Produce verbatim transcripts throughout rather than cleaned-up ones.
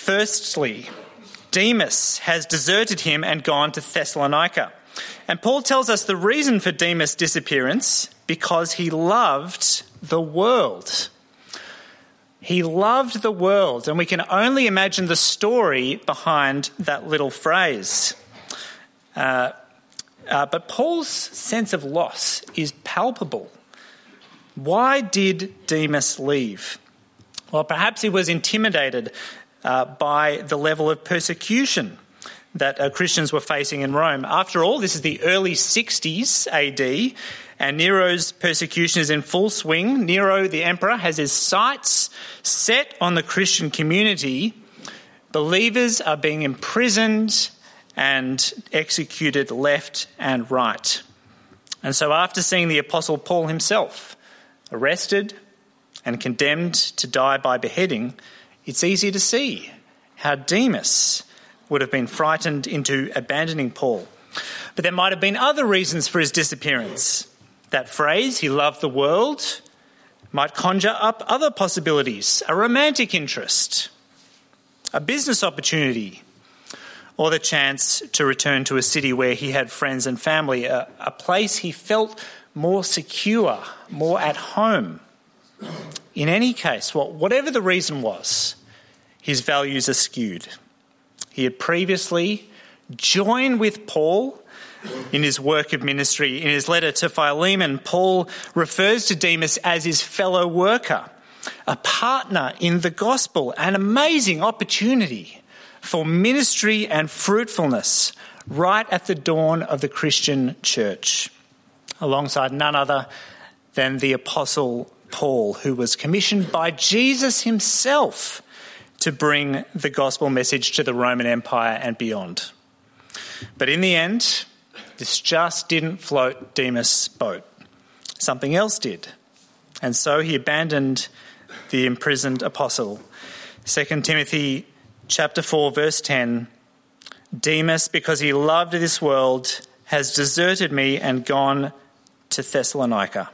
Firstly, Demas has deserted him and gone to Thessalonica. And Paul tells us the reason for Demas' disappearance: because he loved the world. He loved the world, and we can only imagine the story behind that little phrase. Uh, uh, but Paul's sense of loss is palpable. Why did Demas leave? Well, perhaps he was intimidated uh, by the level of persecution that uh, Christians were facing in Rome. After all, this is the early sixties A D, and Nero's persecution is in full swing. Nero, the emperor, has his sights set on the Christian community. Believers are being imprisoned and executed left and right. And so after seeing the Apostle Paul himself arrested and condemned to die by beheading, it's easy to see how Demas would have been frightened into abandoning Paul. But there might have been other reasons for his disappearance. That phrase, he loved the world, might conjure up other possibilities: a romantic interest, a business opportunity, or the chance to return to a city where he had friends and family, a, a place he felt more secure, more at home. In any case, well, whatever the reason was, his values are skewed. He had previously joined with Paul in his work of ministry. In his letter to Philemon, Paul refers to Demas as his fellow worker, a partner in the gospel, an amazing opportunity for ministry and fruitfulness right at the dawn of the Christian church, alongside none other than the Apostle Paul, who was commissioned by Jesus himself to bring the gospel message to the Roman Empire and beyond. But in the end, this just didn't float Demas' boat. Something else did. And so he abandoned the imprisoned apostle. Second Timothy chapter four, verse ten, Demas, because he loved this world, has deserted me and gone to Thessalonica.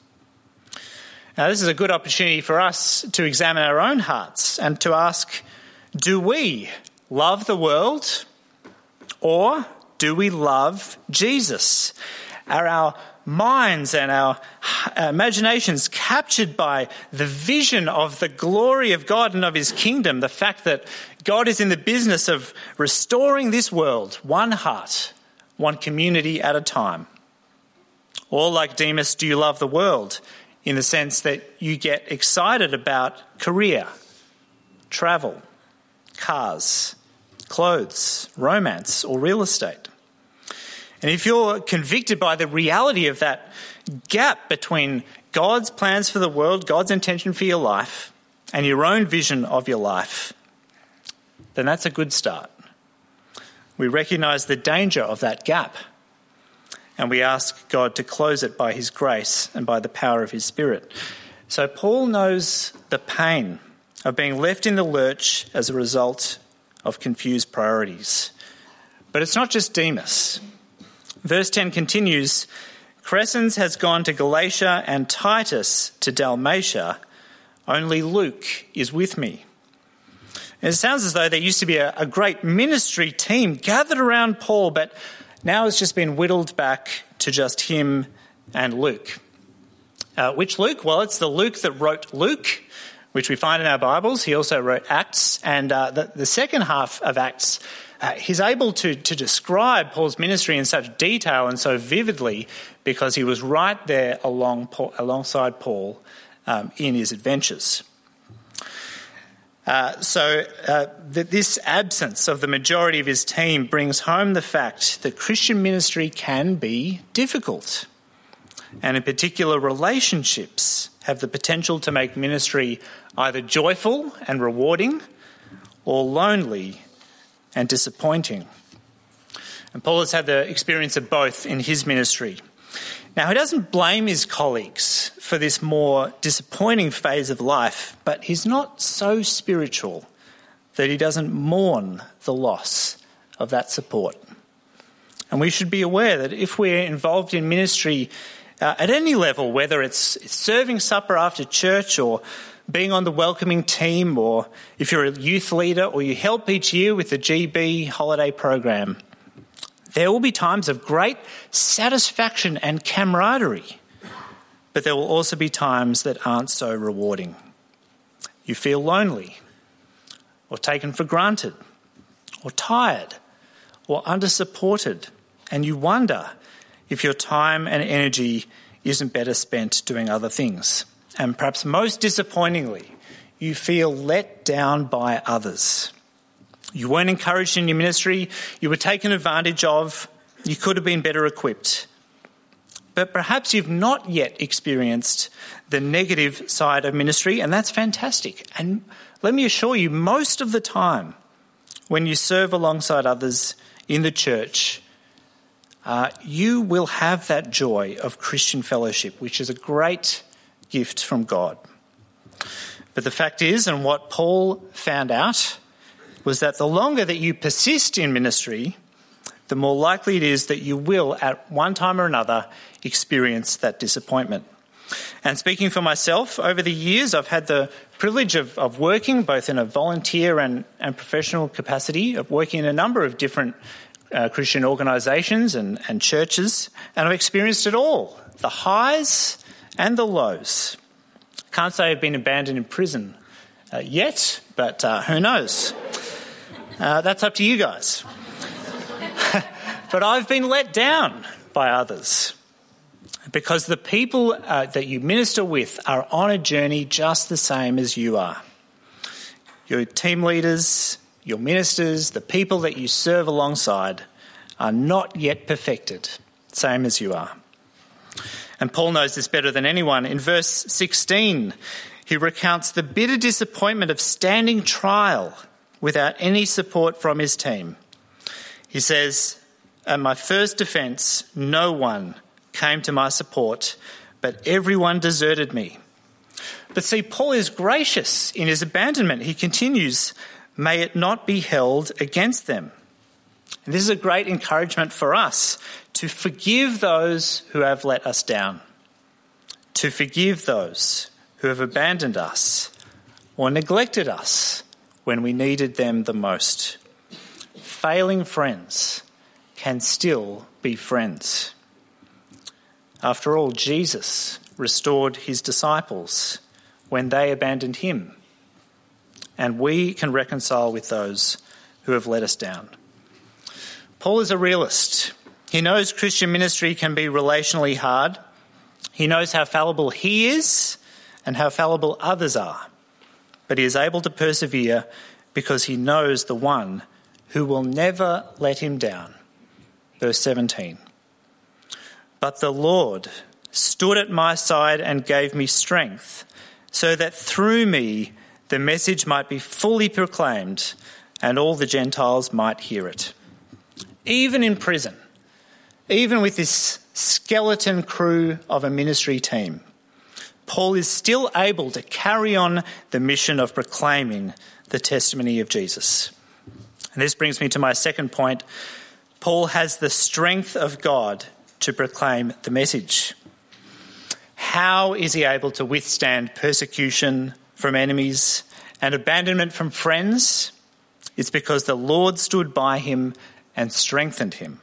Now, this is a good opportunity for us to examine our own hearts and to ask, do we love the world, or do we love Jesus? Are our minds and our imaginations captured by the vision of the glory of God and of his kingdom, the fact that God is in the business of restoring this world, one heart, one community at a time? Or, like Demas, do you love the world in the sense that you get excited about career, travel, cars, clothes, romance, or real estate? And if you're convicted by the reality of that gap between God's plans for the world, God's intention for your life, and your own vision of your life, then that's a good start. We recognise the danger of that gap, and we ask God to close it by his grace and by the power of his Spirit. So Paul knows the pain of being left in the lurch as a result of confused priorities. But it's not just Demas. Verse ten continues, Crescens has gone to Galatia and Titus to Dalmatia. Only Luke is with me. And it sounds as though there used to be a, a great ministry team gathered around Paul, but now it's just been whittled back to just him and Luke. Uh, which Luke? Well, it's the Luke that wrote Luke, which we find in our Bibles. He also wrote Acts, and uh, the, the second half of Acts, uh, he's able to, to describe Paul's ministry in such detail and so vividly because he was right there along Paul, alongside Paul um, in his adventures. Uh, so uh, th- this absence of the majority of his team brings home the fact that Christian ministry can be difficult. And in particular, relationships have the potential to make ministry either joyful and rewarding or lonely and disappointing. And Paul has had the experience of both in his ministry. Now, he doesn't blame his colleagues for this more disappointing phase of life, but he's not so spiritual that he doesn't mourn the loss of that support. And we should be aware that if we're involved in ministry uh, at any level, whether it's, it's serving supper after church or being on the welcoming team, or if you're a youth leader or you help each year with the G B holiday program, there will be times of great satisfaction and camaraderie, but there will also be times that aren't so rewarding. You feel lonely, or taken for granted, or tired, or under-supported, and you wonder if your time and energy isn't better spent doing other things. And perhaps most disappointingly, you feel let down by others. You weren't encouraged in your ministry, you were taken advantage of, you could have been better equipped. But perhaps you've not yet experienced the negative side of ministry, and that's fantastic. And let me assure you, most of the time, when you serve alongside others in the church, uh, you will have that joy of Christian fellowship, which is a great gift from God. But the fact is, and what Paul found out, was that the longer that you persist in ministry, the more likely it is that you will, at one time or another, experience that disappointment. And speaking for myself, over the years I've had the privilege of, of working both in a volunteer and, and professional capacity, of working in a number of different uh, Christian organisations and, and churches, and I've experienced it all, the highs and the lows. Can't say I've been abandoned in prison uh, yet, but uh, who knows? Uh, that's up to you guys. But I've been let down by others, because the people uh, that you minister with are on a journey just the same as you are. Your team leaders, your ministers, the people that you serve alongside are not yet perfected, same as you are. And Paul knows this better than anyone. In verse sixteen, he recounts the bitter disappointment of standing trial without any support from his team. He says, "At my first defence, no one came to my support, but everyone deserted me." But see, Paul is gracious in his abandonment. He continues, "May it not be held against them." And this is a great encouragement for us to forgive those who have let us down, to forgive those who have abandoned us or neglected us when we needed them the most. Failing friends can still be friends. After all, Jesus restored his disciples when they abandoned him, and we can reconcile with those who have let us down. Paul is a realist. He knows Christian ministry can be relationally hard. He knows how fallible he is and how fallible others are, but he is able to persevere because he knows the one who will never let him down. Verse seventeen. "But the Lord stood at my side and gave me strength, so that through me the message might be fully proclaimed and all the Gentiles might hear it." Even in prison, even with this skeleton crew of a ministry team, Paul is still able to carry on the mission of proclaiming the testimony of Jesus. And this brings me to my second point. Paul has the strength of God to proclaim the message. How is he able to withstand persecution from enemies and abandonment from friends? It's because the Lord stood by him and strengthened him.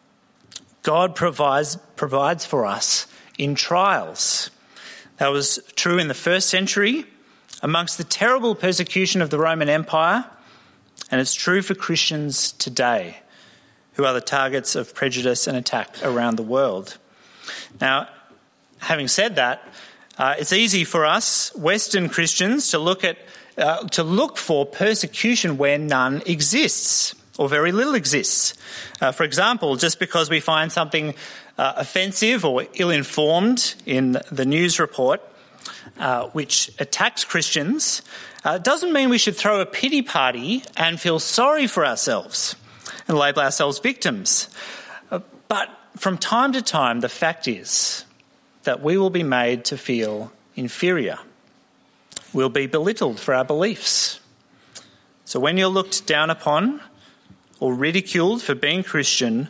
God provides, provides for us in trials. That was true in the first century amongst the terrible persecution of the Roman Empire, and it's true for Christians today, who are the targets of prejudice and attack around the world. Now, having said that, uh, it's easy for us Western Christians to look at uh, to look for persecution where none exists or very little exists. Uh, for example, just because we find something uh, offensive or ill-informed in the news report uh, which attacks Christians, uh, doesn't mean we should throw a pity party and feel sorry for ourselves and label ourselves victims. Uh, but from time to time, the fact is that we will be made to feel inferior. We'll be belittled for our beliefs. So when you're looked down upon or ridiculed for being Christian,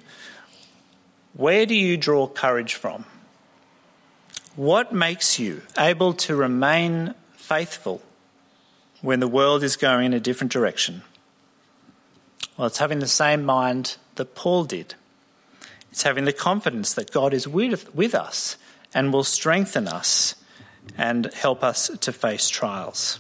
where do you draw courage from? What makes you able to remain faithful when the world is going in a different direction? Well, it's having the same mind that Paul did. It's having the confidence that God is with, with us and will strengthen us and help us to face trials.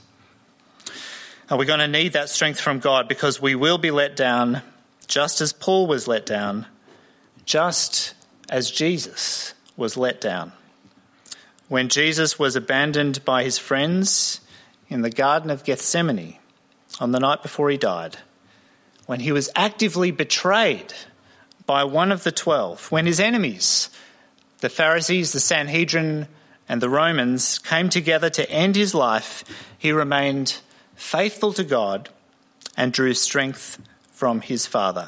And we're going to need that strength from God because we will be let down just as Paul was let down, just as Jesus was let down. When Jesus was abandoned by his friends in the Garden of Gethsemane on the night before he died, when he was actively betrayed by one of the twelve, when his enemies, the Pharisees, the Sanhedrin, and the Romans, came together to end his life, he remained faithful to God and drew strength from his Father.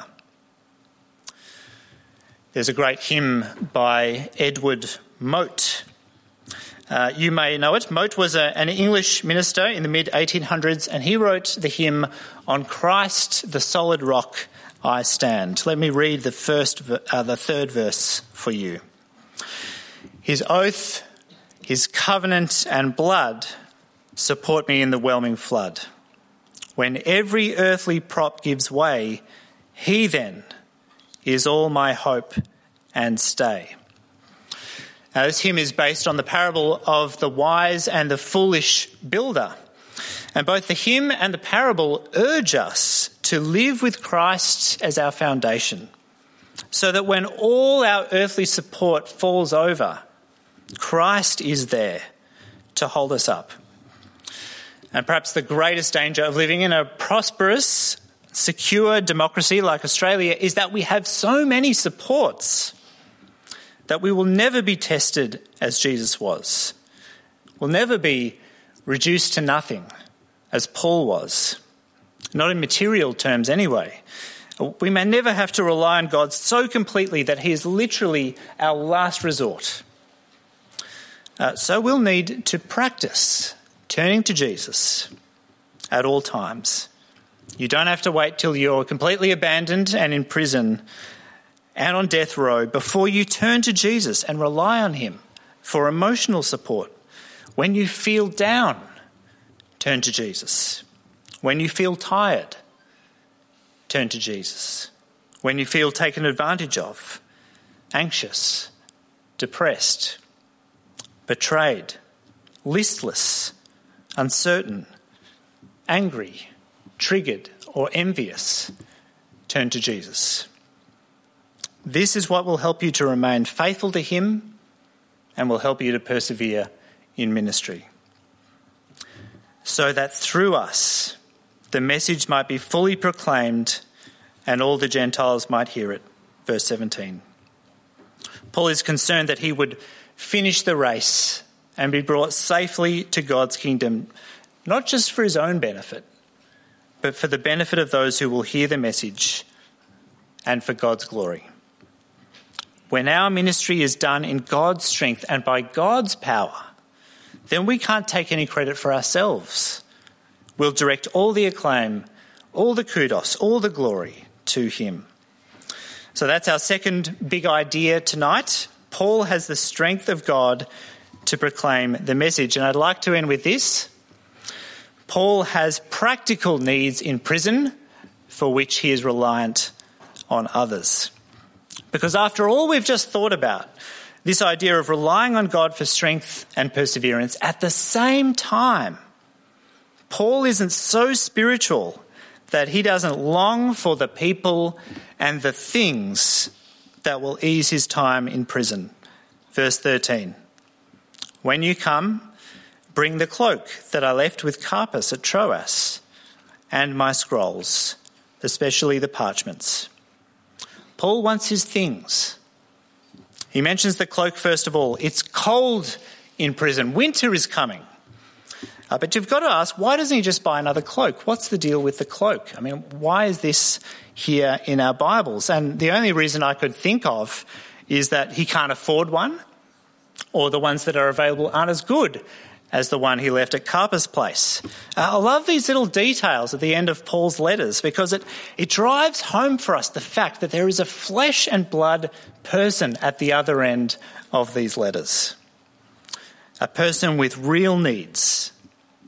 There's a great hymn by Edward Mote. Uh, you may know it. Mote was a, an English minister in the mid eighteen hundreds, and he wrote the hymn, "On Christ the solid rock I stand." Let me read the first, uh, the third verse for you. His oath, his covenant and blood support me in the whelming flood. When every earthly prop gives way, he then is all my hope and stay. Now, this hymn is based on the parable of the wise and the foolish builder. And both the hymn and the parable urge us to live with Christ as our foundation, so that when all our earthly support falls over, Christ is there to hold us up. And perhaps the greatest danger of living in a prosperous, secure democracy like Australia is that we have so many supports that we will never be tested as Jesus was. We'll never be reduced to nothing as Paul was. Not in material terms anyway. We may never have to rely on God so completely that he is literally our last resort. Uh, so we'll need to practice turning to Jesus at all times. You don't have to wait till you're completely abandoned and in prison and on death row before you turn to Jesus and rely on him for emotional support. When you feel down, turn to Jesus. When you feel tired, turn to Jesus. When you feel taken advantage of, anxious, depressed, betrayed, listless, uncertain, angry, triggered, or envious, turn to Jesus. This is what will help you to remain faithful to him and will help you to persevere in ministry, so that through us the message might be fully proclaimed and all the Gentiles might hear it. Verse seventeen. Paul is concerned that he would finish the race and be brought safely to God's kingdom, not just for his own benefit, but for the benefit of those who will hear the message and for God's glory. When our ministry is done in God's strength and by God's power, then we can't take any credit for ourselves. We'll direct all the acclaim, all the kudos, all the glory to him. So that's our second big idea tonight. Paul has the strength of God to proclaim the message. And I'd like to end with this. Paul has practical needs in prison for which he is reliant on others. Because after all we've just thought about, this idea of relying on God for strength and perseverance, at the same time, Paul isn't so spiritual that he doesn't long for the people and the things that will ease his time in prison. Verse thirteen. When you come, bring the cloak that I left with Carpus at Troas and my scrolls, especially the parchments. Paul wants his things. He mentions the cloak first of all. It's cold in prison. Winter is coming. Uh, but you've got to ask, why doesn't he just buy another cloak? What's the deal with the cloak? I mean, why is this here in our Bibles? And the only reason I could think of is that he can't afford one, or the ones that are available aren't as good as the one he left at Carpus' place. Uh, I love these little details at the end of Paul's letters because it, it drives home for us the fact that there is a flesh and blood person at the other end of these letters. A person with real needs,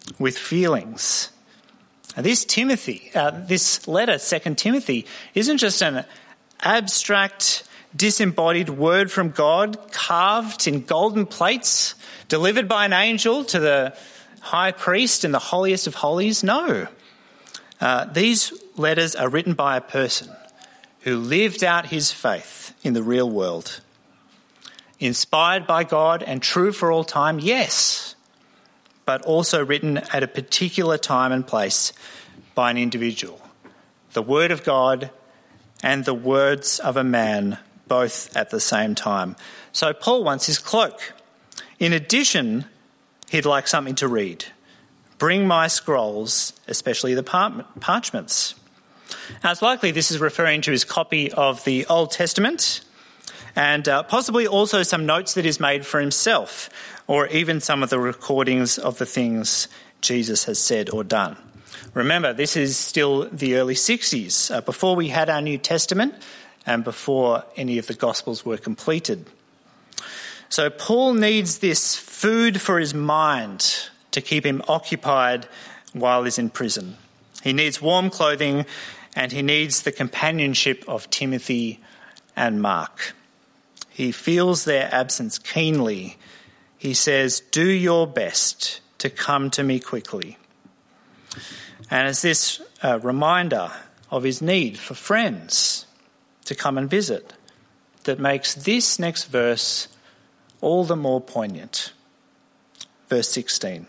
with feelings. Now, this Timothy, uh, this letter, Second Timothy, isn't just an abstract, disembodied word from God carved in golden plates, delivered by an angel to the high priest in the holiest of holies. No. Uh, these letters are written by a person who lived out his faith in the real world. Inspired by God and true for all time, yes, but also written at a particular time and place by an individual. The word of God and the words of a man, both at the same time. So Paul wants his cloak. In addition, he'd like something to read. Bring my scrolls, especially the par- parchments. Now, it's likely this is referring to his copy of the Old Testament, and uh, possibly also some notes that he's made for himself, or even some of the recordings of the things Jesus has said or done. Remember, this is still the early sixties, uh, before we had our New Testament and before any of the Gospels were completed. So Paul needs this food for his mind to keep him occupied while he's in prison. He needs warm clothing, and he needs the companionship of Timothy and Mark. He feels their absence keenly. He says, "Do your best to come to me quickly." And it's this uh, reminder of his need for friends to come and visit that makes this next verse all the more poignant. Verse sixteen.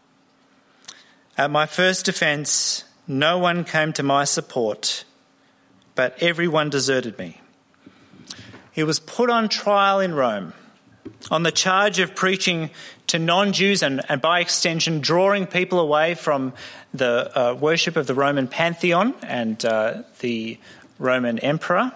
At my first defence, no one came to my support, but everyone deserted me. He was put on trial in Rome on the charge of preaching to non-Jews and, and by extension drawing people away from the uh, worship of the Roman pantheon and uh, the Roman emperor.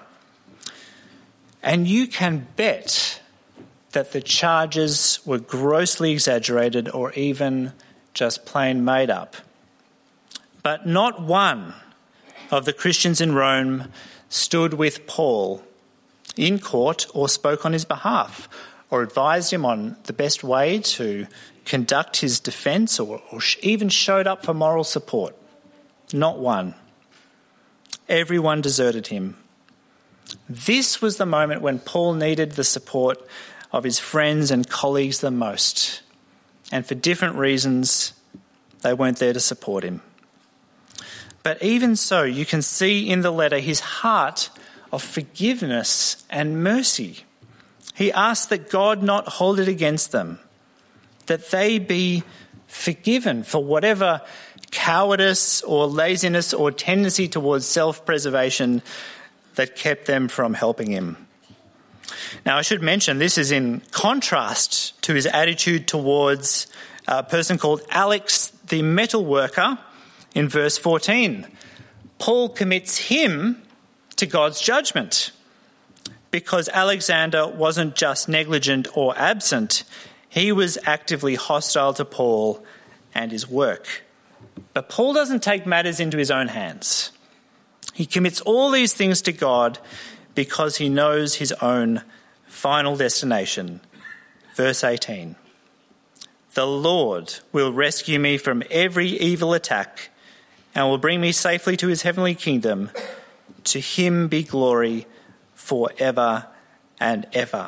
And you can bet that the charges were grossly exaggerated or even just plain made up. But not one of the Christians in Rome stood with Paul in court or spoke on his behalf or advised him on the best way to conduct his defence or, or even showed up for moral support. Not one. Everyone deserted him. This was the moment when Paul needed the support of his friends and colleagues the most. And for different reasons, they weren't there to support him. But even so, you can see in the letter his heart of forgiveness and mercy. He asked that God not hold it against them, that they be forgiven for whatever cowardice or laziness or tendency towards self-preservation that kept them from helping him. Now, I should mention this is in contrast to his attitude towards a person called Alex the metal worker in verse fourteen. Paul commits him to God's judgment because Alexander wasn't just negligent or absent, he was actively hostile to Paul and his work. But Paul doesn't take matters into his own hands. He commits all these things to God because he knows his own final destination. Verse eighteen. The Lord will rescue me from every evil attack and will bring me safely to his heavenly kingdom. To him be glory forever and ever.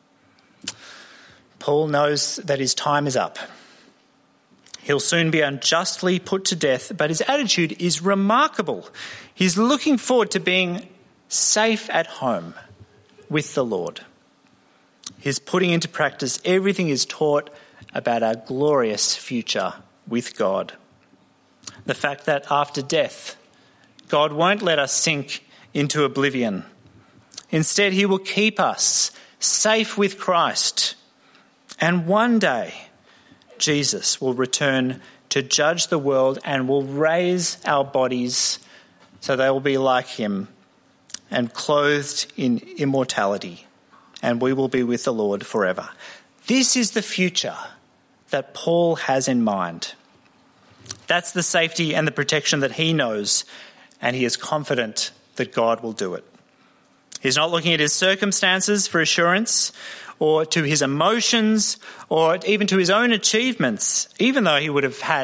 Paul knows that his time is up. He'll soon be unjustly put to death, but his attitude is remarkable. He's looking forward to being safe at home with the Lord. He's putting into practice everything he's taught about our glorious future with God. The fact that after death, God won't let us sink into oblivion. Instead, he will keep us safe with Christ. And one day, Jesus will return to judge the world and will raise our bodies so they will be like him and clothed in immortality, and we will be with the Lord forever. This is the future that Paul has in mind. That's the safety and the protection that he knows, and he is confident that God will do it. He's not looking at his circumstances for assurance or to his emotions or even to his own achievements, even though he would have had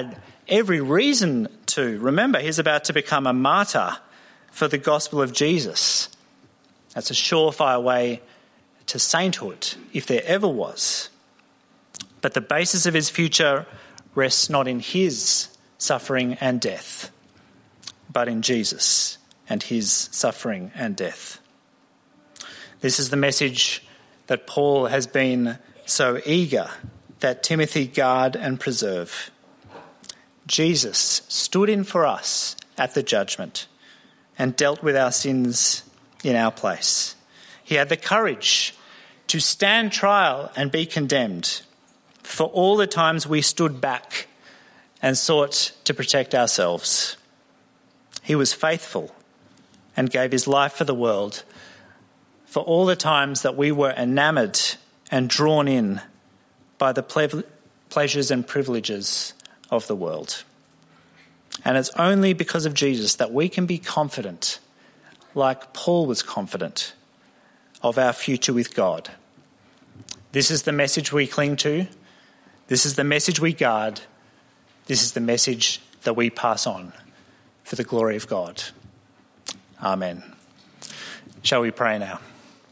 every reason to. Remember, he's about to become a martyr for the gospel of Jesus. That's a surefire way to sainthood, if there ever was. But the basis of his future rests not in his suffering and death, but in Jesus and his suffering and death. This is the message that Paul has been so eager that Timothy guard and preserve. Jesus stood in for us at the judgment and dealt with our sins in our place. He had the courage to stand trial and be condemned for all the times we stood back and sought to protect ourselves. He was faithful and gave his life for the world for all the times that we were enamoured and drawn in by the ple- pleasures and privileges of the world. And it's only because of Jesus that we can be confident, like Paul was confident, of our future with God. This is the message we cling to. This is the message we guard. This is the message that we pass on for the glory of God. Amen. Shall we pray now?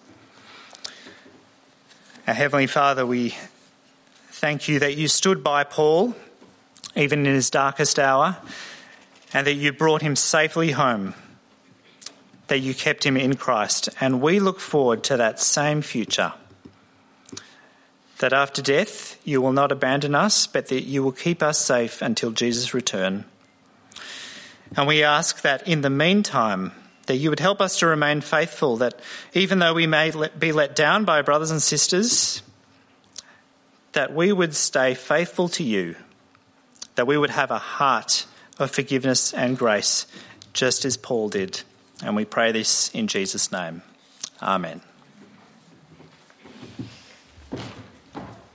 Our Heavenly Father, we thank you that you stood by Paul, even in his darkest hour, and that you brought him safely home, that you kept him in Christ. And we look forward to that same future, that after death you will not abandon us, but that you will keep us safe until Jesus' return. And we ask that in the meantime, that you would help us to remain faithful, that even though we may be let down by brothers and sisters, that we would stay faithful to you, that we would have a heart of forgiveness and grace, just as Paul did. And we pray this in Jesus' name. Amen.